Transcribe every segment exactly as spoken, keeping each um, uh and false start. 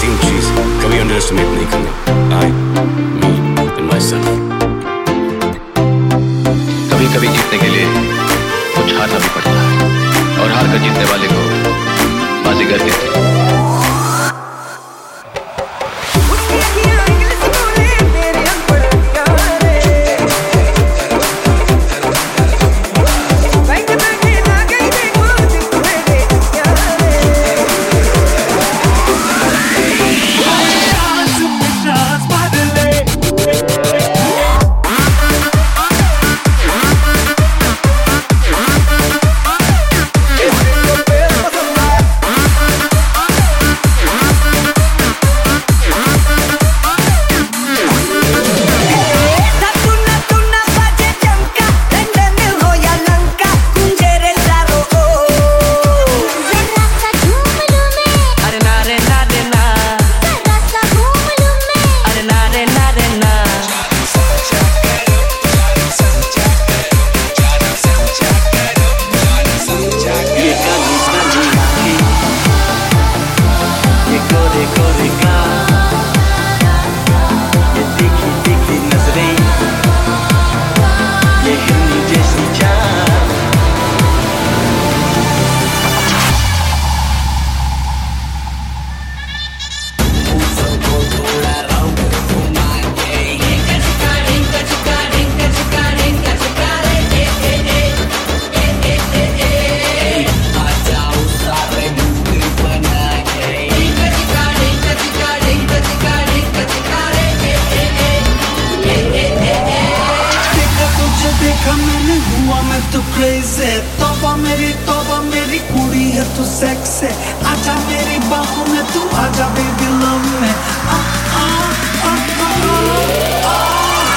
तीन चीज कभी अंडर एस्टिमेट नहीं करनी, आई, मी एंड माई सेल्फ। कभी कभी जीतने के लिए कुछ हारना भी पड़ता है, और हार कर जीतने वाले को बाजीगर कहते हैं। तू क्रेज़ी है, तौबा मेरी तौबा मेरी कुड़ी है तू सेक्स है, आजा मेरी बाहों में तू आजा बेबी लव में आ आ आ आ आ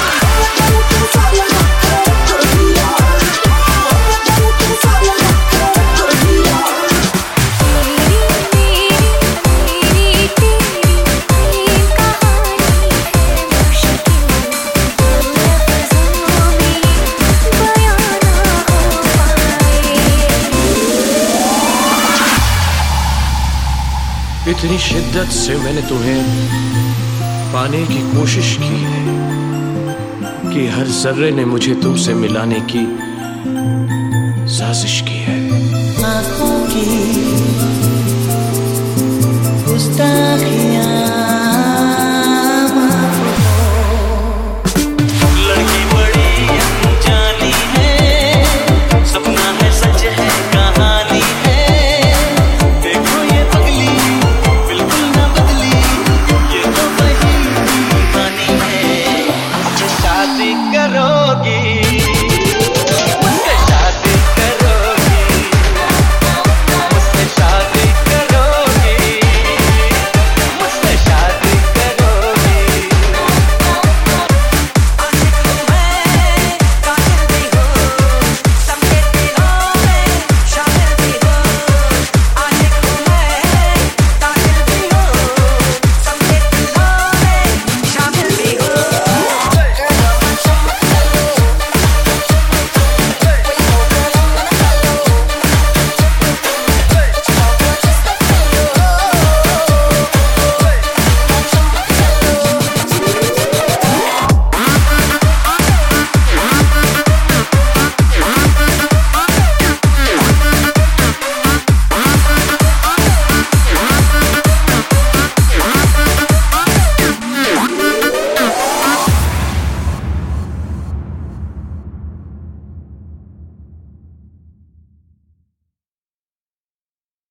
इतनी शिद्दत से मैंने तुम्हें पाने की कोशिश की है कि हर जर्रे ने मुझे तुमसे मिलाने की साजिश की है। आँखों की